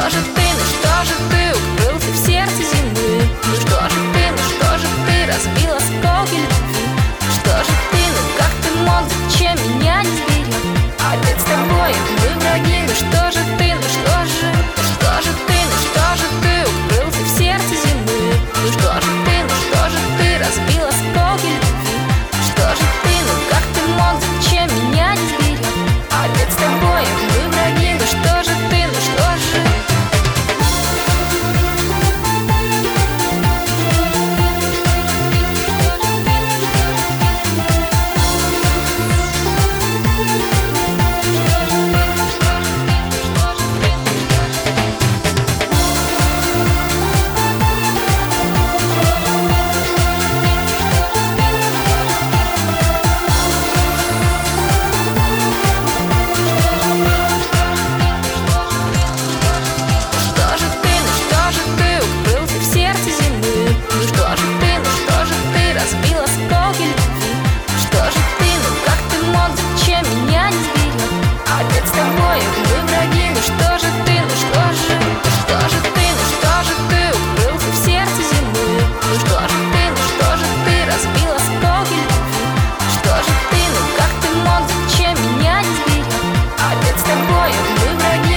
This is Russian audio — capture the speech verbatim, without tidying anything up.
что же ты, ну что же ты, укрылся в сердце зимы? Ну что же ты, ну что же ты, разбил осколки любви? Что же ты, ну как ты мог, зачем меня не сберег? Опять с тобой мы враги, ну что же ты, ну что же, ну что же ты, ну что же ты, укрылся в сердце зимы? Ну что же ты, ну что же ты, разбил осколки любви? Что же ты, ну как ты мог, зачем меня не сберег? Опять с тобой мы враги, ну что же ты, ну что же? Разбил осколки любви. Что же ты, ну как ты мог, зачем меня не сберег? Опять с тобой мы враги, ну что же ты, ну что же, ну что же ты, ну что же ты, укрылся в сердце зимы? Ну что же ты, ну что же ты, разбил осколки любви? Что же ты, ну как ты мог, зачем меня не сберег? Опять с тобой мы враги.